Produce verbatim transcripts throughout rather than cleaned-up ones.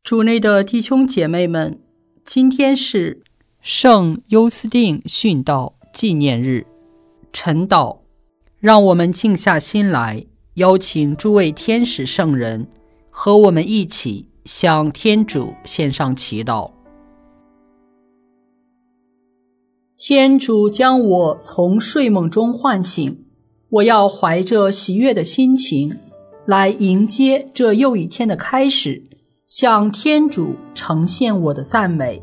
主内的弟兄姐妹们，今天是圣优斯定殉道纪念日。 晨祷，让我们静下心来，邀请诸位天使圣人和我们一起向天主献上祈祷。天主将我从睡梦中唤醒，我要怀着喜悦的心情来迎接这又一天的开始，向天主呈现我的赞美。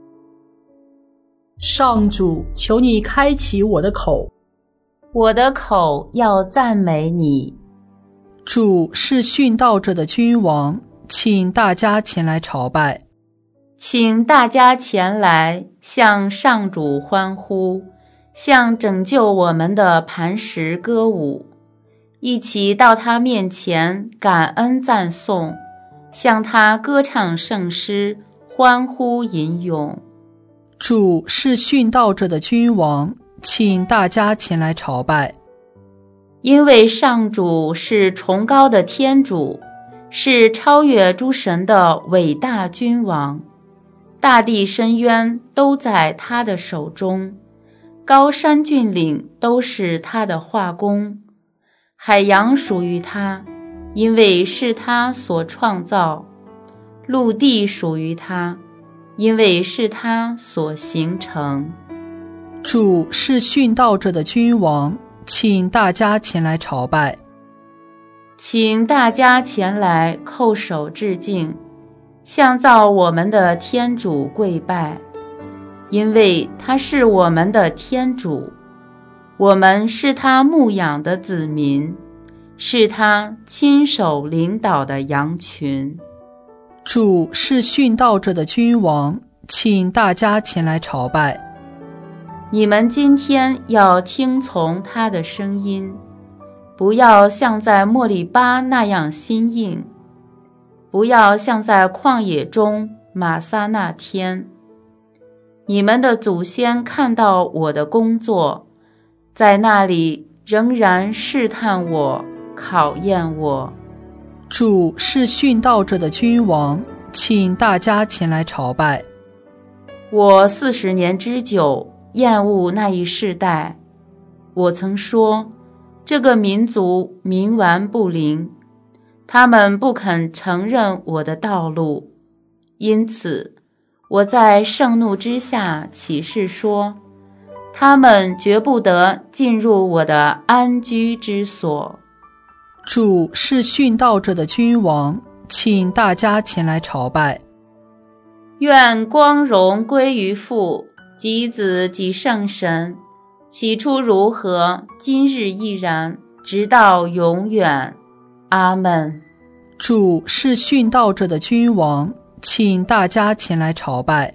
上主，求你开启我的口， 我的口要赞美你。 主是殉道者的君王，请大家前来朝拜。 请大家前来向上主欢呼，向拯救我们的磐石歌舞，一起到他面前感恩赞颂，向他歌唱圣诗，欢呼吟咏。 主是殉道者的君王，请大家前来朝拜。 因为上主是崇高的天主，是超越诸神的伟大君王，大地深渊都在他的手中，高山峻岭都是他的画工，海洋属于他，因为是他所创造，陆地属于他，因为是他所形成。 主是殉道者的君王，请大家前来朝拜。 请大家前来叩首致敬，向造我们的天主跪拜，因为他是我们的天主，我们是他牧养的子民，是他亲手领导的羊群。 主是殉道者的君王，请大家前来朝拜。 你们今天要听从他的声音，不要像在莫利巴那样心硬，不要像在旷野中玛撒那天。你们的祖先看到我的工作，在那里仍然试探我，考验我。 主是殉道者的君王，请大家前来朝拜。 我四十年之久，厌恶那一世代。我曾说，这个民族冥顽不灵，他们不肯承认我的道路，因此我在盛怒之下起誓说，他们绝不得进入我的安居之所。 主是殉道者的君王，请大家前来朝拜。 愿光荣归于父及子及圣神，起初如何，今日亦然，直到永远。阿们。 主是殉道者的君王，请大家前来朝拜。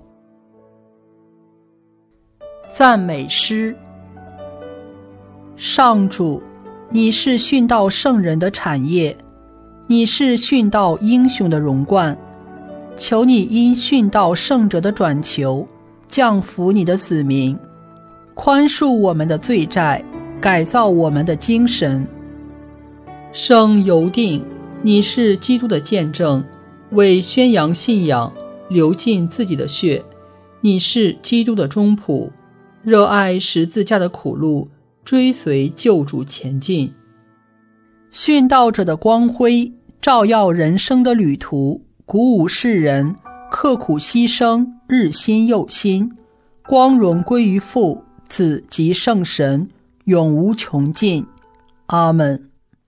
赞美诗。上主，你是殉道圣人的产业，你是殉道英雄的荣冠，求你因殉道圣者的转求，降服你的子民，宽恕我们的罪债，改造我们的精神。圣尤定，你是基督的见证，为宣扬信仰流尽自己的血，你是基督的忠仆，热爱十字架的苦路，追随救主前进。殉道者的光辉照耀人生的旅途，鼓舞世人刻苦牺牲，日新又新。光荣归于父、子及圣神，永无穷尽。阿们。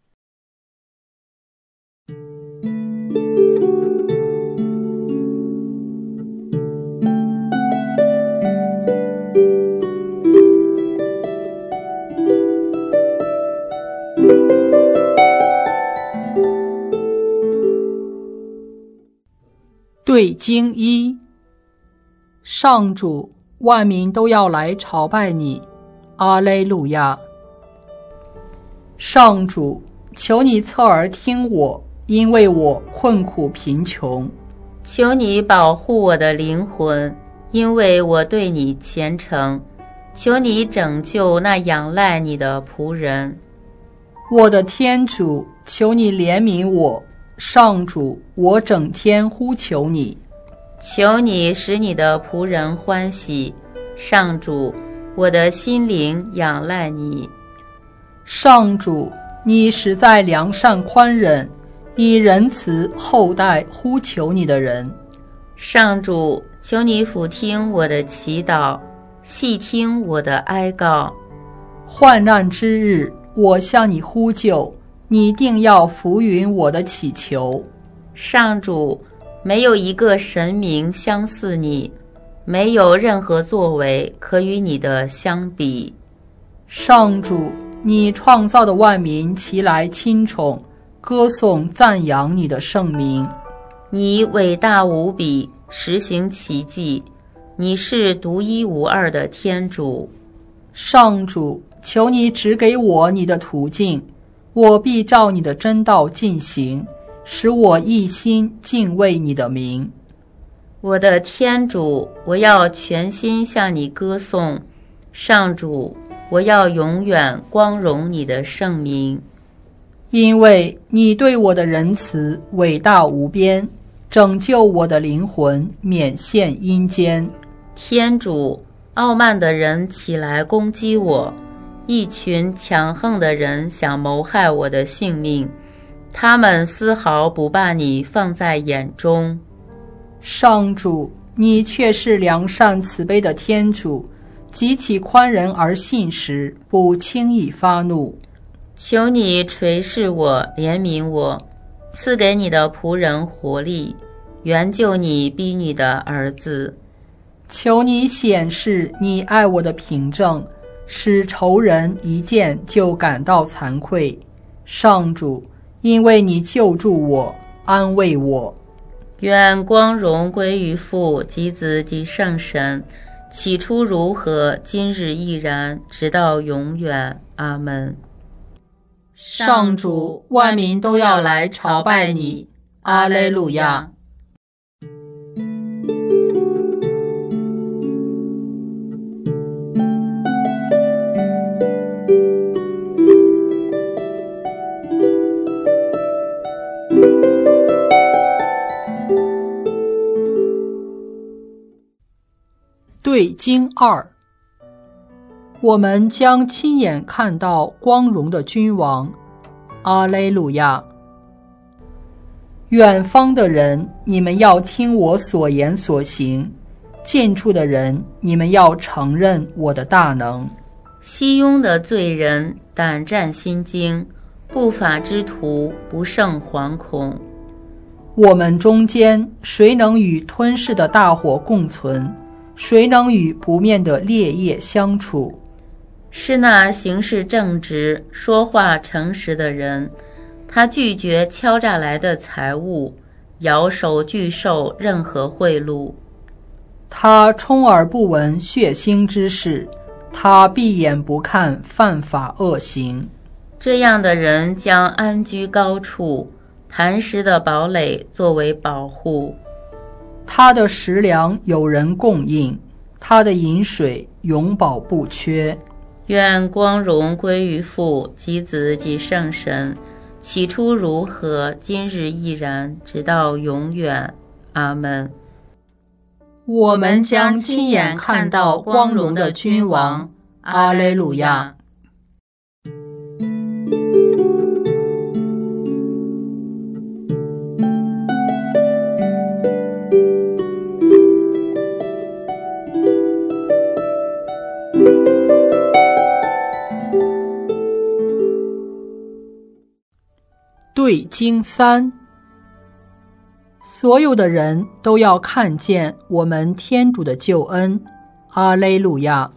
对经一。上主，万民都要来朝拜你，阿肋路亚。上主，求你侧耳听我，因为我困苦贫穷。 求你保护我的灵魂，因为我对你虔诚。求你拯救那仰赖你的仆人。 我的天主，求你怜悯我， 上主，我整天呼求你， 求你使你的仆人欢喜。上主，我的心灵仰赖你。 上主，你实在良善宽忍，以仁慈厚待呼求你的人。 上主，求你俯听我的祈祷，细听我的哀告。 患难之日，我向你呼救，你定要俯允我的祈求。 上主，没有一个神明相似你，没有任何作为可与你的相比。 上主，你创造的万民齐来亲宠，歌颂赞扬你的圣名。 你伟大无比，实行奇迹，你是独一无二的天主。 上主，求你指给我你的途径，我必照你的真道进行，使我一心敬畏你的名。 我的天主，我要全心向你歌颂。上主，我要永远光荣你的圣名。 因为你对我的仁慈伟大无边，拯救我的灵魂免陷阴间。 天主，傲慢的人起来攻击我，一群强横的人想谋害我的性命，他们丝毫不把你放在眼中。 上主，你却是良善慈悲的天主，极其宽仁而信实，不轻易发怒。 求你垂视我，怜悯我，赐给你的仆人活力，援救你婢女的儿子。 求你显示你爱我的凭证，使仇人一见就感到惭愧。上主，因为你救助我，安慰我。 愿光荣归于父及子及圣神，起初如何，今日亦然，直到永远。阿们。 上主，万民都要来朝拜你。阿肋路亚。 对经二，我们将亲眼看到光荣的君王。阿肋路亚。远方的人，你们要听我所言所行；近处的人，你们要承认我的大能。 西雍的罪人胆战心惊，不法之徒不胜惶恐。 我们中间谁能与吞噬的大火共存？谁能与不灭的烈焰相处？ 是那行事正直、说话诚实的人，他拒绝敲诈来的财物，摇手拒受任何贿赂。 他充耳不闻血腥之事，他闭眼不看犯法恶行。 这样的人将安居高处，磐石的堡垒作为保护。 他的食粮有人供应，他的饮水永保不缺。 愿光荣归于父及子及圣神，起初如何，今日亦然，直到永远。阿们。 我们将亲眼看到光荣的君王。阿肋路亚。 对经三，所有的人都要看见我们天主的救恩。阿肋路亚。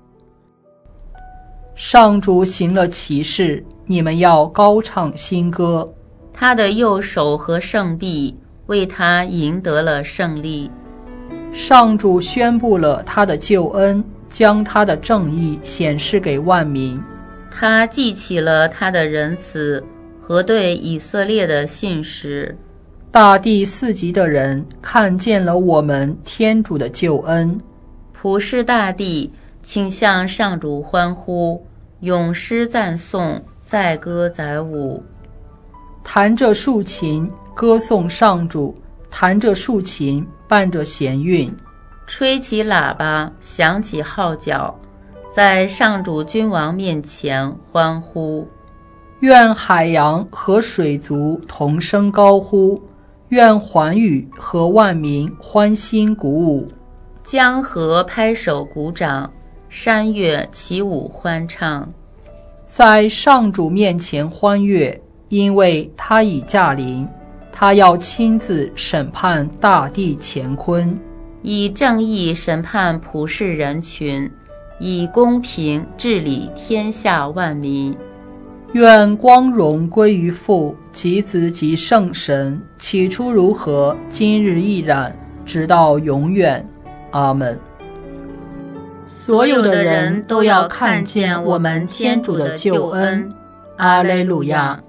上主行了奇事，你们要高唱新歌。 他的右手和圣臂为他赢得了胜利。 上主宣布了他的救恩，将他的正义显示给万民。 他记起了他的仁慈和对以色列的信实。 大地四极的人看见了我们天主的救恩。 普世大地，请向上主欢呼，咏诗赞颂，载歌载舞。 弹着竖琴， 歌颂上主，弹着竖琴，伴着弦韵， 吹起喇叭，响起号角，在上主君王面前欢呼。 愿海洋和水族同声高呼，愿寰宇和万民欢欣鼓舞。 江河拍手鼓掌，山岳起舞欢唱。 在上主面前欢悦，因为他已驾临，他要亲自审判大地乾坤， 以正义审判普世人群，以公平治理天下万民。 愿光荣归于父及子及圣神，起初如何，今日亦然，直到永远。阿们。 所有的人都要看见我们天主的救恩。阿肋路亚。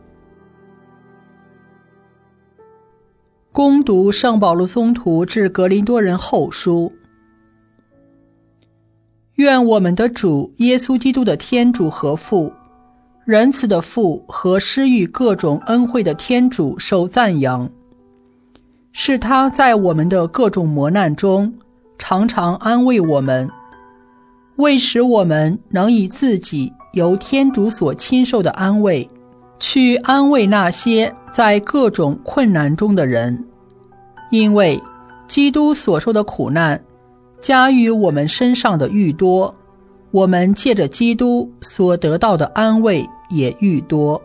恭读圣保禄宗徒致格林多人后书。愿我们的主耶稣基督的天主和父，仁慈的父和施予各种恩惠的天主受赞扬，是他在我们的各种磨难中常常安慰我们，为使我们能以自己由天主所亲受的安慰，去安慰那些在各种困难中的人。因为基督所受的苦难加于我们身上的愈多，我们借着基督所得到的安慰也愈多。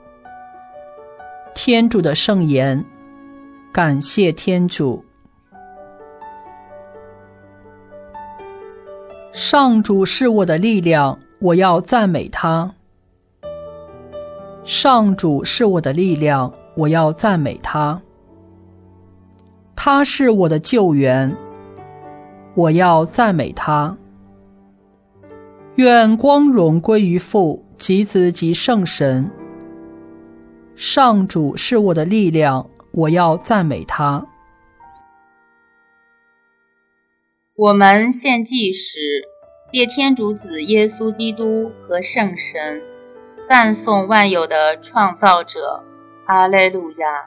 天主的圣言，感谢天主。上主是我的力量，我要赞美他。上主是我的力量，我要赞美他。他是我的救援，我要赞美他。愿光荣归于父及子及圣神。上主是我的力量，我要赞美他。 我们献祭时，借天主子耶稣基督和圣神，赞颂万有的创造者。阿肋路亚。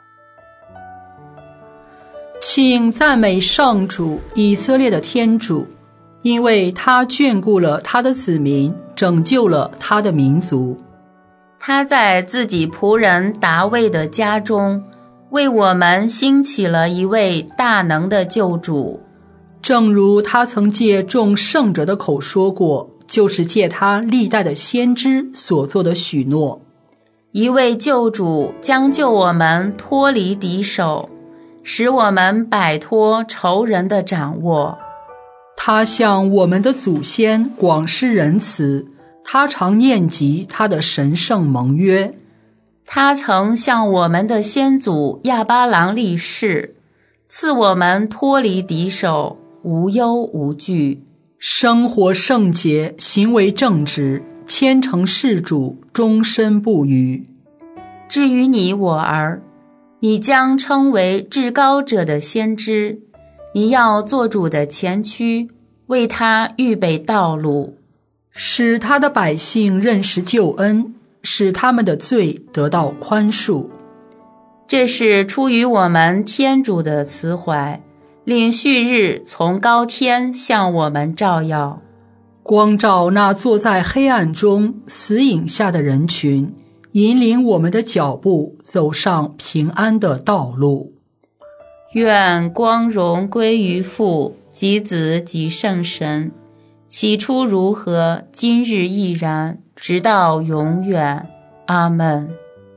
请赞美上主，以色列的天主，因为他眷顾了他的子民，拯救了他的民族。 他在自己仆人达味的家中，为我们兴起了一位大能的救主。 正如他曾借众圣者的口说过，就是借他历代的先知所做的许诺。 一位救主将救我们脱离敌手，使我们摆脱仇人的掌握。 他向我们的祖先广施仁慈，他常念及他的神圣盟约。 他曾向我们的先祖亚巴郎立誓，赐我们脱离敌手，无忧无惧， 生活圣洁，行为正直，虔诚事主，终身不渝。 至于你我儿，你将称为至高者的先知，你要做主的前驱，为他预备道路， 使他的百姓认识救恩，使他们的罪得到宽恕。 这是出于我们天主的慈怀，令旭日从高天向我们照耀， 光照那坐在黑暗中死影下的人群，引领我们的脚步走上平安的道路。 愿光荣归于父及子及圣神，起初如何，今日亦然，直到永远。阿们。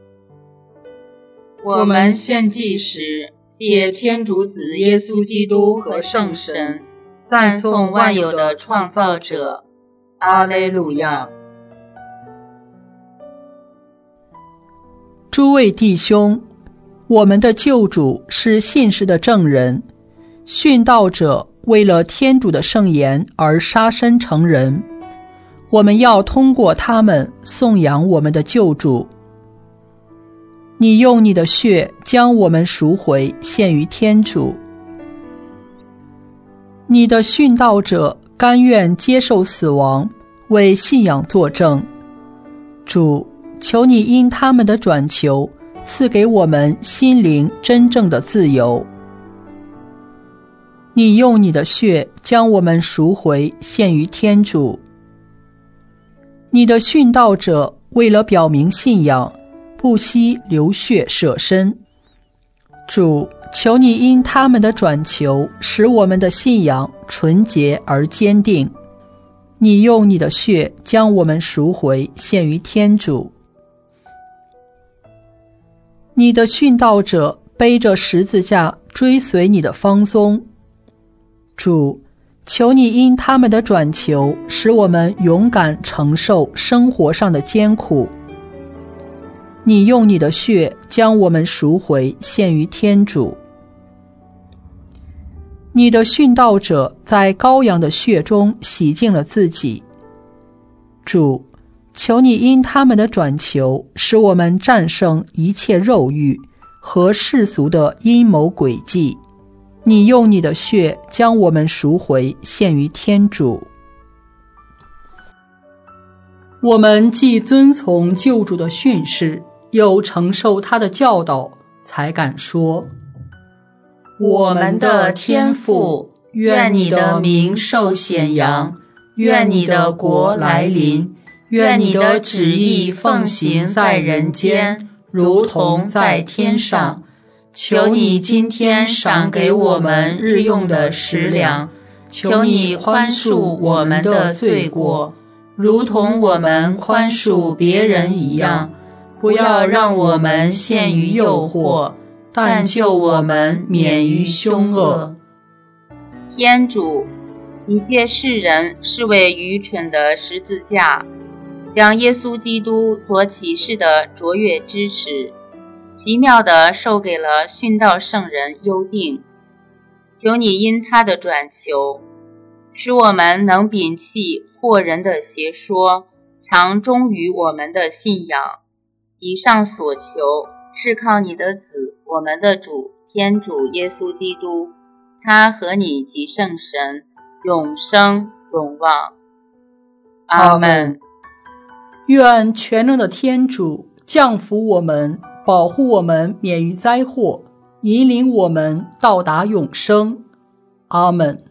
我们献祭时，借天主子耶稣基督和圣神，赞颂万有的创造者。阿肋路亚。 诸位弟兄，我们的救主是信实的证人，殉道者为了天主的圣言而杀身成人，我们要通过他们颂扬我们的救主。你用你的血将我们赎回，献于天主。你的殉道者甘愿接受死亡，为信仰作证。主，求你因他们的转求， 赐给我们心灵真正的自由。你用你的血将我们赎回，献于天主。你的殉道者为了表明信仰，不惜流血舍身。主，求你因他们的转求，使我们的信仰纯洁而坚定。你用你的血将我们赎回，献于天主。你的殉道者背着十字架追随你的芳踪。主，求你因他们的转求，使我们勇敢承受生活上的艰苦。你用你的血将我们赎回，献于天主。你的殉道者在羔羊的血中洗净了自己。主，求你因他们的转求，使我们战胜一切肉欲和世俗的阴谋诡计。你用你的血将我们赎回，献于天主。我们既遵从救主的训示，又承受他的教导，才敢说： 我们的天父，愿你的名受显扬，愿你的国来临，愿你的旨意奉行在人间，如同在天上。求你今天赏给我们日用的食粮，求你宽恕我们的罪过，如同我们宽恕别人一样。不要让我们陷于诱惑，但救我们免于凶恶。 天主，你借世人视为愚蠢的十字架，将耶稣基督所启示的卓越知识奇妙地授给了殉道圣人优定。求你因他的转求，使我们能摒弃惑人的邪说，常忠于我们的信仰。以上所求是靠你的子，我们的主天主耶稣基督，他和你及圣神永生永望。阿们。 愿全能的天主降福我们，保护我们免于灾祸，引领我们到达永生。阿们。